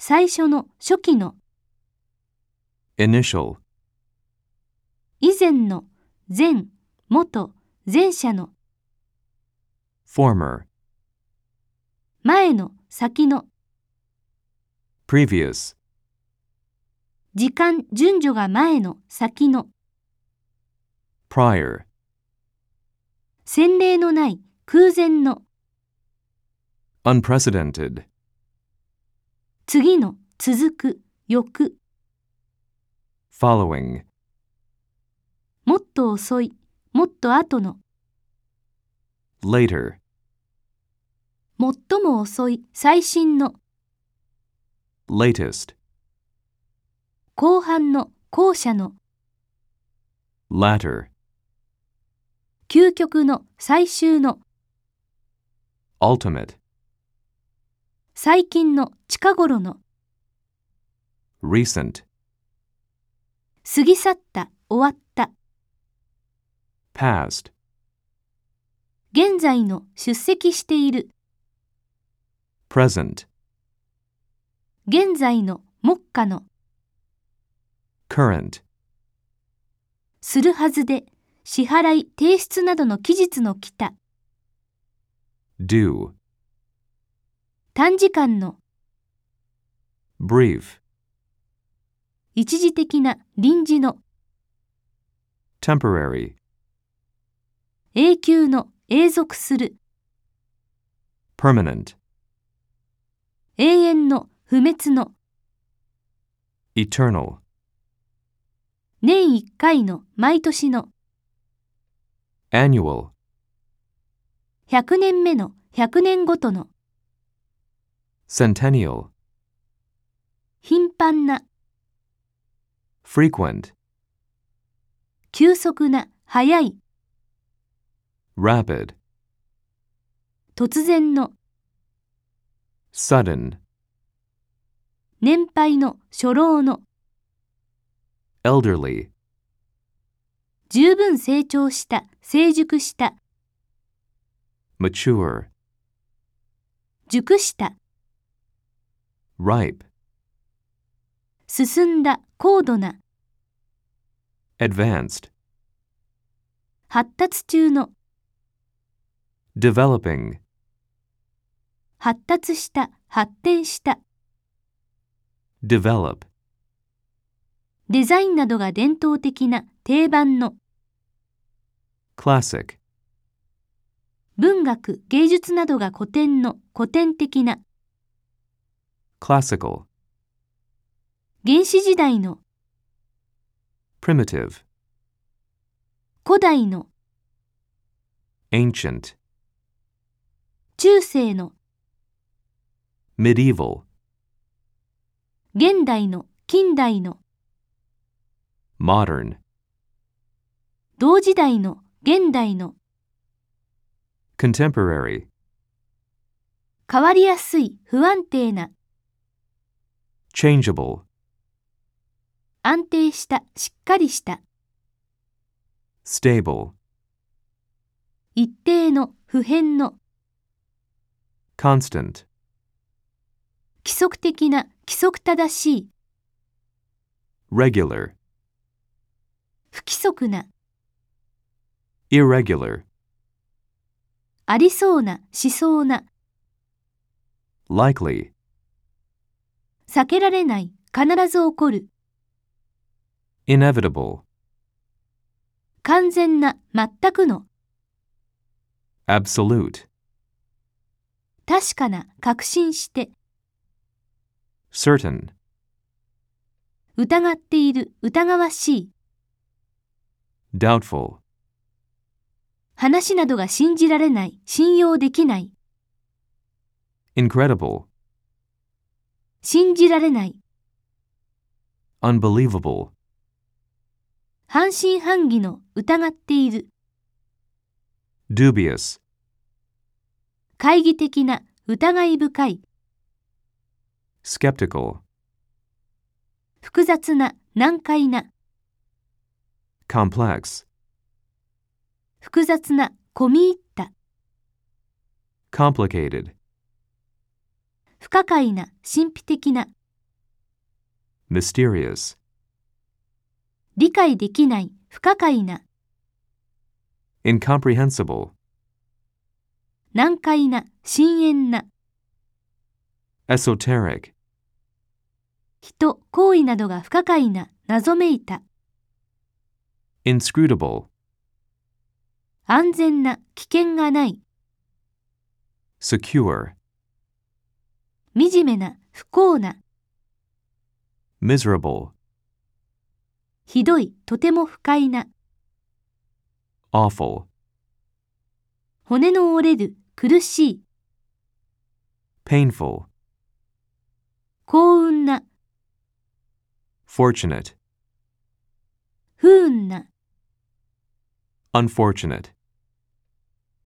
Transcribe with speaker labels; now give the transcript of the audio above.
Speaker 1: 最初の、初期の。
Speaker 2: initial,
Speaker 1: 以前の、前、元、前者の。
Speaker 2: former,
Speaker 1: 前の、先の。
Speaker 2: previous,
Speaker 1: 時間、順序が前の、先の。
Speaker 2: prior,
Speaker 1: 先例のない、空前の。
Speaker 2: unprecedented,
Speaker 1: 次の、続く、翌。
Speaker 2: following,
Speaker 1: もっと遅い、もっと後の。
Speaker 2: later,
Speaker 1: 最も遅い、最新の。
Speaker 2: latest,
Speaker 1: 後半の、後者の。
Speaker 2: latter,
Speaker 1: 究極の、最終の。
Speaker 2: ultimate,
Speaker 1: 最近の、近頃の。
Speaker 2: recent,
Speaker 1: 過ぎ去った、終わった。
Speaker 2: past,
Speaker 1: 現在の、出席している。
Speaker 2: present,
Speaker 1: 現在の、目下の。
Speaker 2: current,
Speaker 1: するはずで、支払い、提出などの期日の来た。
Speaker 2: due,
Speaker 1: 短時間の。
Speaker 2: brief,
Speaker 1: 一時的な、臨時の。
Speaker 2: temporary,
Speaker 1: 永久の、永続する。
Speaker 2: permanent,
Speaker 1: 永遠の、不滅の。
Speaker 2: eternal,
Speaker 1: 年一回の、毎年の。
Speaker 2: annual,
Speaker 1: 100年目の、100年ごとの。
Speaker 2: centennial,
Speaker 1: 頻繁な。
Speaker 2: frequent,
Speaker 1: 急速な、速い。
Speaker 2: rapid,
Speaker 1: 突然の。
Speaker 2: sudden,
Speaker 1: 年配の、初老の。
Speaker 2: elderly,
Speaker 1: 十分成長した、成熟した。
Speaker 2: mature,
Speaker 1: 熟した。
Speaker 2: ripe,
Speaker 1: 進んだ、高度な。
Speaker 2: advanced,
Speaker 1: 発達中の。
Speaker 2: developing,
Speaker 1: 発達した、発展した。
Speaker 2: develop,
Speaker 1: デザインなどが伝統的な、定番の。
Speaker 2: classic,
Speaker 1: 文学、芸術などが古典の、古典的な。
Speaker 2: classical,
Speaker 1: 原始時代の。
Speaker 2: primitive,
Speaker 1: 古代の。
Speaker 2: ancient,
Speaker 1: 中世の。
Speaker 2: medieval,
Speaker 1: 現代の、近代の。
Speaker 2: modern,
Speaker 1: 同時代の、現代の。
Speaker 2: contemporary,
Speaker 1: 変わりやすい、不安定な。
Speaker 2: changeable,
Speaker 1: 安定した、しっかりした。
Speaker 2: stable,
Speaker 1: 一定の、不変の。
Speaker 2: constant,
Speaker 1: 規則的な、規則正しい。
Speaker 2: regular,
Speaker 1: 不規則な。
Speaker 2: irregular,
Speaker 1: ありそうな、しそうな。
Speaker 2: likely,
Speaker 1: 避けられない、必ず起こる。
Speaker 2: inevitable,
Speaker 1: 完全な、全くの。
Speaker 2: absolute,
Speaker 1: 確かな、確信して。
Speaker 2: certain,
Speaker 1: 疑っている、疑わしい。
Speaker 2: doubtful,
Speaker 1: 話などが信じられない、信用できない。
Speaker 2: incredible,
Speaker 1: 信じられない。
Speaker 2: unbelievable,
Speaker 1: 半信半疑の、疑っている。
Speaker 2: dubious,
Speaker 1: 懐疑的な、疑い深い。
Speaker 2: skeptical,
Speaker 1: 複雑な、難解な。
Speaker 2: complex,
Speaker 1: 複雑な、込み入った。
Speaker 2: complicated,
Speaker 1: 不可解な、神秘的な。
Speaker 2: mysterious,
Speaker 1: 理解できない、不可解な、
Speaker 2: incomprehensible,
Speaker 1: 難解な、深遠な、
Speaker 2: esoteric,
Speaker 1: 人、行為などが不可解な、謎めいた、
Speaker 2: inscrutable,
Speaker 1: 安全な、危険がない、
Speaker 2: secure,
Speaker 1: 惨めな、不幸な、
Speaker 2: miserable,
Speaker 1: ひどい、とても不快な、
Speaker 2: awful,
Speaker 1: 骨の折れる、苦しい、
Speaker 2: painful,
Speaker 1: 幸運な、
Speaker 2: fortunate,
Speaker 1: 不運な。
Speaker 2: unfortunate.